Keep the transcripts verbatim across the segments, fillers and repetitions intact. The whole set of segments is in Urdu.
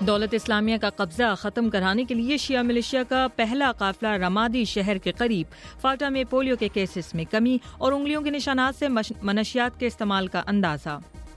دولت اسلامیہ کا قبضہ ختم کرانے کے لیے شیعہ ملیشیا کا پہلا قافلہ رمادی شہر کے قریب، فاٹا میں پولیو کے کیسز میں کمی اور انگلیوں کے نشانات سے منشیات کے استعمال کا اندازہ۔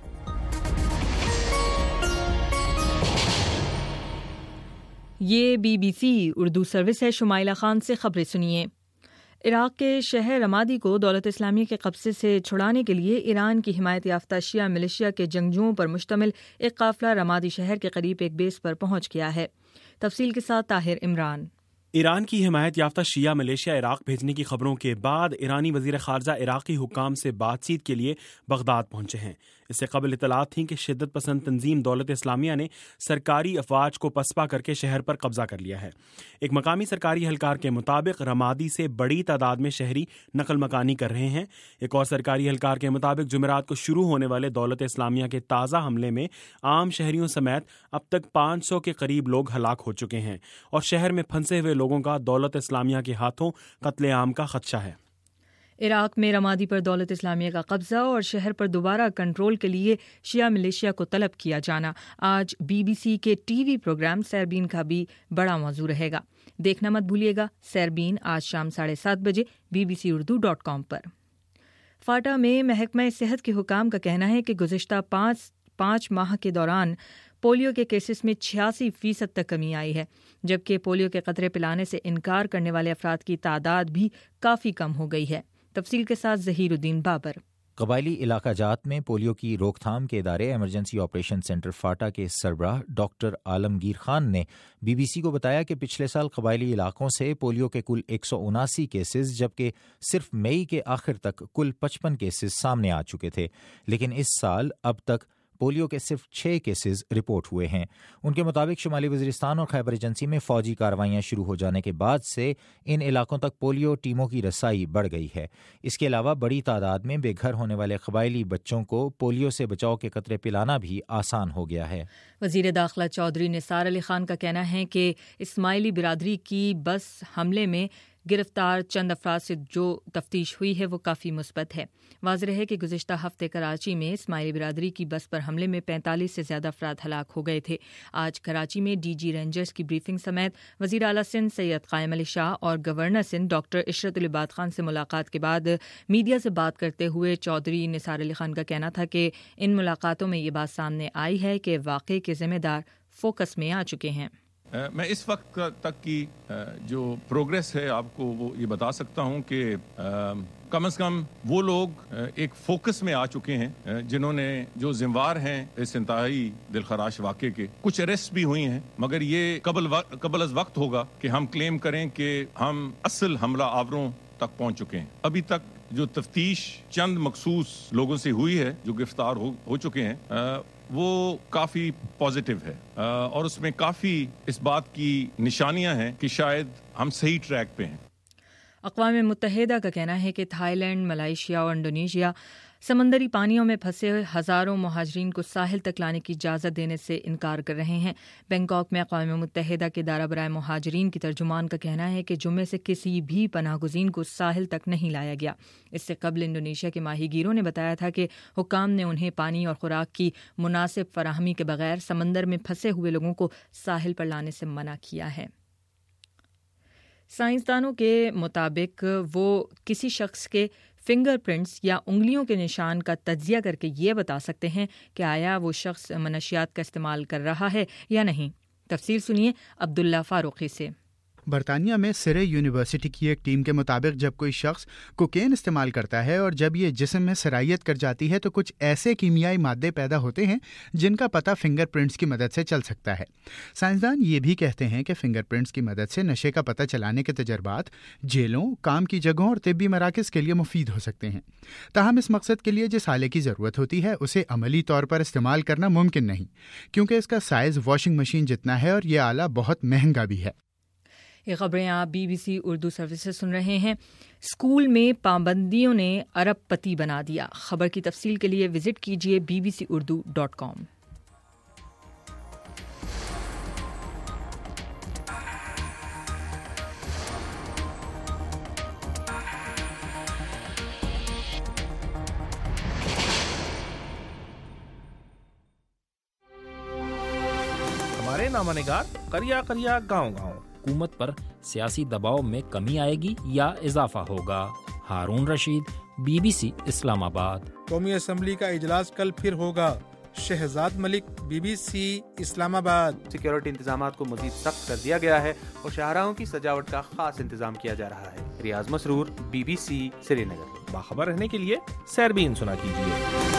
یہ B B C Urdu service ہے۔ شمائلہ خان سے خبریں سنیے۔ عراق کے شہر رمادی کو دولت اسلامیہ کے قبضے سے چھڑانے کے لیے ایران کی حمایت یافتہ شیعہ ملیشیا کے جنگجوؤں پر مشتمل ایک قافلہ رمادی شہر کے قریب ایک بیس پر پہنچ گیا ہے۔ تفصیل کے ساتھ طاہر عمران۔ ایران کی حمایت یافتہ شیعہ ملیشیا عراق بھیجنے کی خبروں کے بعد ایرانی وزیر خارجہ عراقی حکام سے بات چیت کے لیے بغداد پہنچے ہیں۔ اس سے قبل اطلاعات تھیں کہ شدت پسند تنظیم دولت اسلامیہ نے سرکاری افواج کو پسپا کر کے شہر پر قبضہ کر لیا ہے۔ ایک مقامی سرکاری اہلکار کے مطابق رمادی سے بڑی تعداد میں شہری نقل مکانی کر رہے ہیں۔ ایک اور سرکاری اہلکار کے مطابق جمعرات کو شروع ہونے والے دولت اسلامیہ کے تازہ حملے میں عام شہریوں سمیت اب تک پانچ سو کے قریب لوگ ہلاک ہو چکے ہیں اور شہر میں پھنسے ہوئے لوگوں کا دولت اسلامیہ کے ہاتھوں قتل عام کا خدشہ ہے۔ عراق میں رمادی پر دولت اسلامیہ کا قبضہ اور شہر پر دوبارہ کنٹرول کے لیے شیعہ ملیشیا کو طلب کیا جانا آج بی بی سی کے ٹی وی پروگرام سیربین کا بھی بڑا موضوع رہے گا۔ دیکھنا مت بھولیے گا سیربین آج شام ساڑھے سات بجے B B C Urdu dot com پر۔ فاٹا میں محکمہ صحت کے حکام کا کہنا ہے کہ گزشتہ پانچ پانچ ماہ کے دوران پولیو کے کیسز میں چھیاسی فیصد تک کمی آئی ہے، جبکہ پولیو کے قطرے پلانے سے انکار کرنے والے افراد کی تعداد بھی کافی کم ہو گئی ہے۔ تفصیل کے ساتھ ظہیر الدین بابر۔ قبائلی علاقہ جات میں پولیو کی روک تھام کے ادارے ایمرجنسی آپریشن سینٹر فاٹا کے سربراہ ڈاکٹر عالمگیر خان نے بی بی سی کو بتایا کہ پچھلے سال قبائلی علاقوں سے پولیو کے کل ایک سو اناسی کیسز، جبکہ صرف مئی کے آخر تک کل پچپن کیسز سامنے آ چکے تھے، لیکن اس سال اب تک پولیو کے صرف چھ کیسز رپورٹ ہوئے ہیں۔ ان کے مطابق شمالی وزیرستان اور خیبر ایجنسی میں فوجی کارروائیاں شروع ہو جانے کے بعد سے ان علاقوں تک پولیو ٹیموں کی رسائی بڑھ گئی ہے۔ اس کے علاوہ بڑی تعداد میں بے گھر ہونے والے قبائلی بچوں کو پولیو سے بچاؤ کے قطرے پلانا بھی آسان ہو گیا ہے۔ وزیر داخلہ چودھری نثار علی خان کا کہنا ہے کہ اسماعیلی برادری کی بس حملے میں گرفتار چند افراد سے جو تفتیش ہوئی ہے وہ کافی مثبت ہے۔ واضح ہے کہ گزشتہ ہفتے کراچی میں اسماعیلی برادری کی بس پر حملے میں پینتالیس سے زیادہ افراد ہلاک ہو گئے تھے۔ آج کراچی میں ڈی جی رینجرز کی بریفنگ سمیت وزیر اعلیٰ سندھ سید قائم علی شاہ اور گورنر سندھ ڈاکٹر عشرت العباد خان سے ملاقات کے بعد میڈیا سے بات کرتے ہوئے چودھری نثار علی خان کا کہنا تھا کہ ان ملاقاتوں میں یہ بات سامنے آئی ہے کہ واقعے کے ذمہ دار فوکس میں آ چکے ہیں۔ میں اس وقت تک کی جو پروگریس ہے آپ کو وہ یہ بتا سکتا ہوں کہ کم از کم وہ لوگ ایک فوکس میں آ چکے ہیں جنہوں نے جو ذمہوار ہیں اس انتہائی دلخراش واقعے کے۔ کچھ اریسٹ بھی ہوئی ہیں، مگر یہ قبل قبل از وقت ہوگا کہ ہم کلیم کریں کہ ہم اصل حملہ آوروں تک پہنچ چکے ہیں۔ ابھی تک جو تفتیش چند مخصوص لوگوں سے ہوئی ہے جو گرفتار ہو, ہو چکے ہیں وہ کافی پازیٹیو ہے اور اس میں کافی اس بات کی نشانیاں ہیں کہ شاید ہم صحیح ٹریک پہ ہیں۔ اقوام متحدہ کا کہنا ہے کہ تھائی لینڈ، ملائیشیا اور انڈونیشیا سمندری پانیوں میں پھنسے ہزاروں مہاجرین کو ساحل تک لانے کی اجازت دینے سے انکار کر رہے ہیں۔ بینکاک میں اقوام متحدہ کے ادارہ برائے مہاجرین کی ترجمان کا کہنا ہے کہ جمعے سے کسی بھی پناہ گزین کو ساحل تک نہیں لایا گیا۔ اس سے قبل انڈونیشیا کے ماہی گیروں نے بتایا تھا کہ حکام نے انہیں پانی اور خوراک کی مناسب فراہمی کے بغیر سمندر میں پھنسے ہوئے لوگوں کو ساحل پر لانے سے منع کیا ہے۔ سائنسدانوں کے مطابق وہ کسی شخص کے فنگر پرنٹس یا انگلیوں کے نشان کا تجزیہ کر کے یہ بتا سکتے ہیں کہ آیا وہ شخص منشیات کا استعمال کر رہا ہے یا نہیں۔ تفصیل سنیے عبداللہ فاروقی سے۔ برطانیہ میں سرے یونیورسٹی کی ایک ٹیم کے مطابق جب کوئی شخص کوکین استعمال کرتا ہے اور جب یہ جسم میں سرائیت کر جاتی ہے تو کچھ ایسے کیمیائی مادے پیدا ہوتے ہیں جن کا پتہ فنگر پرنٹس کی مدد سے چل سکتا ہے۔ سائنسدان یہ بھی کہتے ہیں کہ فنگر پرنٹس کی مدد سے نشے کا پتہ چلانے کے تجربات جیلوں، کام کی جگہوں اور طبی مراکز کے لیے مفید ہو سکتے ہیں۔ تاہم اس مقصد کے لیے جس آلے کی ضرورت ہوتی ہے اسے عملی طور پر استعمال کرنا ممکن نہیں، کیونکہ اس کا سائز واشنگ مشین جتنا ہے اور یہ آلہ بہت مہنگا بھی ہے۔ یہ خبریں آپ B B C Urdu service سے سن رہے ہیں۔ اسکول میں پابندیوں نے ارب پتی بنا دیا۔ خبر کی تفصیل کے لیے وزٹ کیجیے B B C Urdu dot com. ہمارے ہمارے نامہ نگار قریہ قریہ گاؤں گاؤں۔ حکومت پر سیاسی دباؤ میں کمی آئے گی یا اضافہ ہوگا؟ Haroon Rasheed, B B C Islamabad. قومی اسمبلی کا اجلاس کل پھر ہوگا۔ Shahzad Malik, B B C Islamabad. Security انتظامات کو مزید سخت کر دیا گیا ہے اور شاہراہوں کی سجاوٹ کا خاص انتظام کیا جا رہا ہے۔ Riaz Masroor, B B C Srinagar. باخبر رہنے کے لیے سیربین سنا کیجیے۔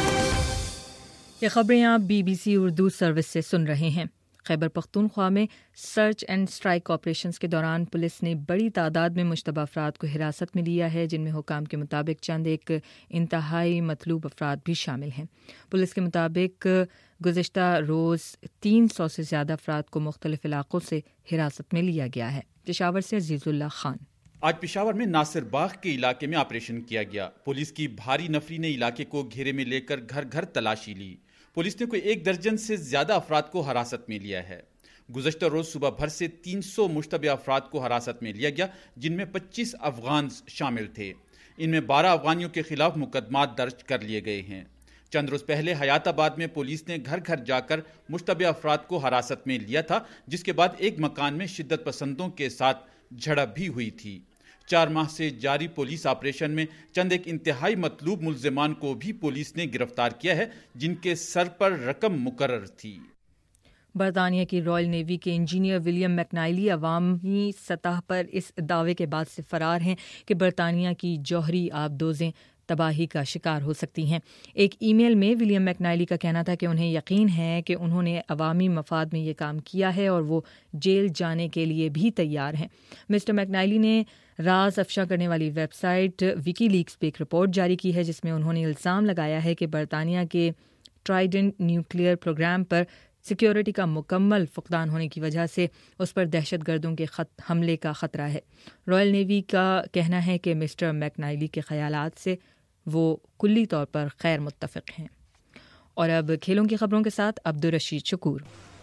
یہ خبریں آپ B B C Urdu service سے سن رہے ہیں۔ خیبر پختونخوا میں سرچ اینڈ اسٹرائک آپریشنز کے دوران پولیس نے بڑی تعداد میں مشتبہ افراد کو حراست میں لیا ہے، جن میں حکام کے مطابق چند ایک انتہائی مطلوب افراد بھی شامل ہیں۔ پولیس کے مطابق گزشتہ روز تین سو سے زیادہ افراد کو مختلف علاقوں سے حراست میں لیا گیا ہے۔ پشاور سے عزیز اللہ خان۔ آج پشاور میں ناصر باغ کے علاقے میں آپریشن کیا گیا۔ پولیس کی بھاری نفری نے علاقے کو گھیرے میں لے کر گھر گھر تلاشی لی۔ پولیس نے کوئی ایک درجن سے زیادہ افراد کو حراست میں لیا ہے۔ گزشتہ روز صبح بھر سے تین سو مشتبہ افراد کو حراست میں لیا گیا، جن میں پچیس افغان شامل تھے۔ ان میں بارہ افغانیوں کے خلاف مقدمات درج کر لیے گئے ہیں۔ چند روز پہلے حیات آباد میں پولیس نے گھر گھر جا کر مشتبہ افراد کو حراست میں لیا تھا، جس کے بعد ایک مکان میں شدت پسندوں کے ساتھ جھڑپ بھی ہوئی تھی۔ چار ماہ سے جاری پولیس آپریشن میں چند ایک انتہائی مطلوب ملزمان کو بھی پولیس نے گرفتار کیا ہے، جن کے سر پر رقم مقرر تھی۔ برطانیہ کی رائل نیوی کے انجینئر ولیم میکنائلی عوامی سطح پر اس دعوے کے بعد سے فرار ہیں کہ برطانیہ کی جوہری آبدوزیں تباہی کا شکار ہو سکتی ہیں۔ ایک ای میل میں ولیم میکنائلی کا کہنا تھا کہ انہیں یقین ہے کہ انہوں نے عوامی مفاد میں یہ کام کیا ہے اور وہ جیل جانے کے لیے بھی تیار ہیں۔ مسٹر میکنائلی نے راز افشا کرنے والی ویب سائٹ وکی لیکس پہ ایک رپورٹ جاری کی ہے، جس میں انہوں نے الزام لگایا ہے کہ برطانیہ کے ٹرائیڈنٹ نیوکلیئر پروگرام پر سیکیورٹی کا مکمل فقدان ہونے کی وجہ سے اس پر دہشت گردوں کے خط حملے کا خطرہ ہے۔ رائل نیوی کا کہنا ہے کہ مسٹر میکنائلی کے خیالات سے وہ کلی طور پر غیر متفق ہیں۔ اور اب کھیلوں کی خبروں کے ساتھ عبدالرشید شکور۔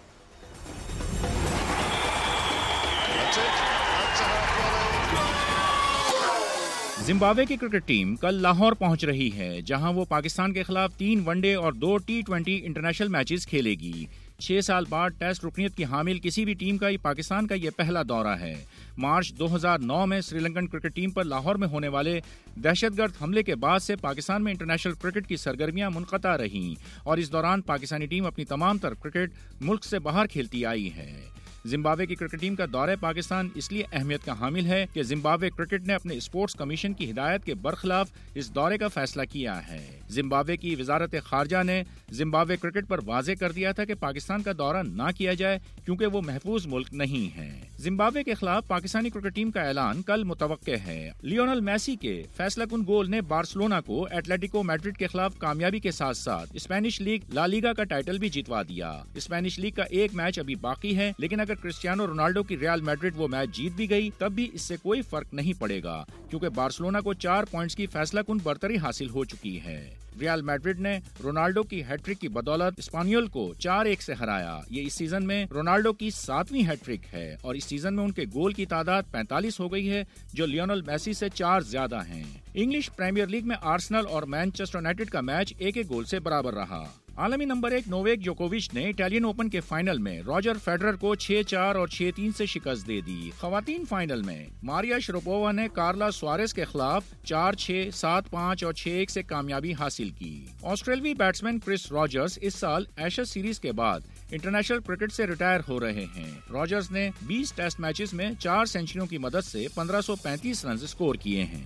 زمبابوے کی کرکٹ ٹیم کل لاہور پہنچ رہی ہے، جہاں وہ پاکستان کے خلاف تین ون ڈے اور دو ٹی ٹوینٹی انٹرنیشنل میچز کھیلے گی۔ چھ سال بعد ٹیسٹ رکنیت کی حامل کسی بھی ٹیم کا پاکستان کا یہ پہلا دورہ ہے۔ مارچ دو ہزار نو میں سری لنکن کرکٹ ٹیم پر لاہور میں ہونے والے دہشت گرد حملے کے بعد سے پاکستان میں انٹرنیشنل کرکٹ کی سرگرمیاں منقطع رہیں، اور اس دوران پاکستانی ٹیم اپنی تمام تر کرکٹ ملک سے باہر کھیلتی آئی ہے۔ زمبابوے کی کرکٹ ٹیم کا دورہ پاکستان اس لیے اہمیت کا حامل ہے کہ زمبابوے کرکٹ نے اپنے اسپورٹس کمیشن کی ہدایت کے برخلاف اس دورے کا فیصلہ کیا ہے۔ زمبابوے کی وزارت خارجہ نے زمبابوے کرکٹ پر واضح کر دیا تھا کہ پاکستان کا دورہ نہ کیا جائے کیونکہ وہ محفوظ ملک نہیں ہے۔ زمبابوے کے خلاف پاکستانی کرکٹ ٹیم کا اعلان کل متوقع ہے۔ لیونل میسی کے فیصلہ کن گول نے بارسلونا کو ایتلیٹیکو میڈرڈ کے خلاف کامیابی کے ساتھ ساتھ اسپینش لیگ لا لیگا کا ٹائٹل بھی جتوا دیا۔ اسپینش لیگ کا ایک میچ ابھی باقی ہے، لیکن اگر کرسٹیانو رونالڈو کی ریال میڈرڈ وہ میچ جیت بھی گئی تب بھی اس سے کوئی فرق نہیں پڑے گا، کیونکہ بارسلونا کو چار پوائنٹس کی فیصلہ کن برتری حاصل ہو چکی ہے۔ ریال میڈرڈ نے رونالڈو کی ہیٹ ٹرک کی بدولت اسپانیول کو چار ایک سے ہرایا۔ یہ اس سیزن میں رونالڈو کی ساتویں ہیٹ ٹرک ہے اور اس سیزن میں ان کے گول کی تعداد پینتالیس ہو گئی ہے، جو لیونل میسی سے چار زیادہ ہیں۔ انگلش پریمیئر لیگ میں آرسنل اور مانچسٹر یونائیٹڈ کا میچ ایک ایک گول سے برابر رہا۔ عالمی نمبر ایک نوویک جوکووچ نے اٹالین اوپن کے فائنل میں راجر فیڈرر کو چھ چار اور چھ تین سے شکست دے دی۔ خواتین فائنل میں ماریا شروپووا نے کارلا سوارز کے خلاف چار چھ، سات پانچ اور چھ ایک سے کامیابی حاصل کی۔ آسٹریلوی بیٹسمین کرس راجرز اس سال ایشز سیریز کے بعد انٹرنیشنل کرکٹ سے ریٹائر ہو رہے ہیں۔ راجرز نے بیس ٹیسٹ میچز میں چار سینچریوں کی مدد سے پندرہ سو پینتیس رنز اسکور کیے ہیں۔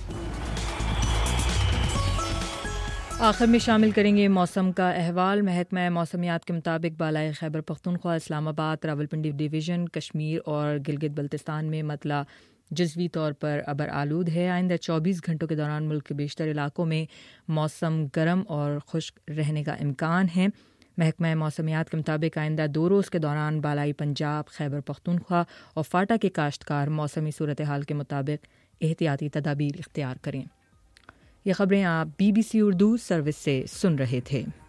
آخر میں شامل کریں گے موسم کا احوال۔ محکمہ موسمیات کے مطابق بالائے خیبر پختونخوا، اسلام آباد، راولپنڈی ڈویژن، کشمیر اور گلگت بلتستان میں مطلع جزوی طور پر ابر آلود ہے۔ آئندہ چوبیس گھنٹوں کے دوران ملک کے بیشتر علاقوں میں موسم گرم اور خشک رہنے کا امکان ہے۔ محکمہ موسمیات کے مطابق آئندہ دو روز کے دوران بالائی پنجاب، خیبر پختونخوا اور فاٹا کے کاشتکار موسمی صورتحال کے مطابق احتیاطی تدابیر اختیار کریں۔ یہ خبریں آپ B B C Urdu service سے سن رہے تھے۔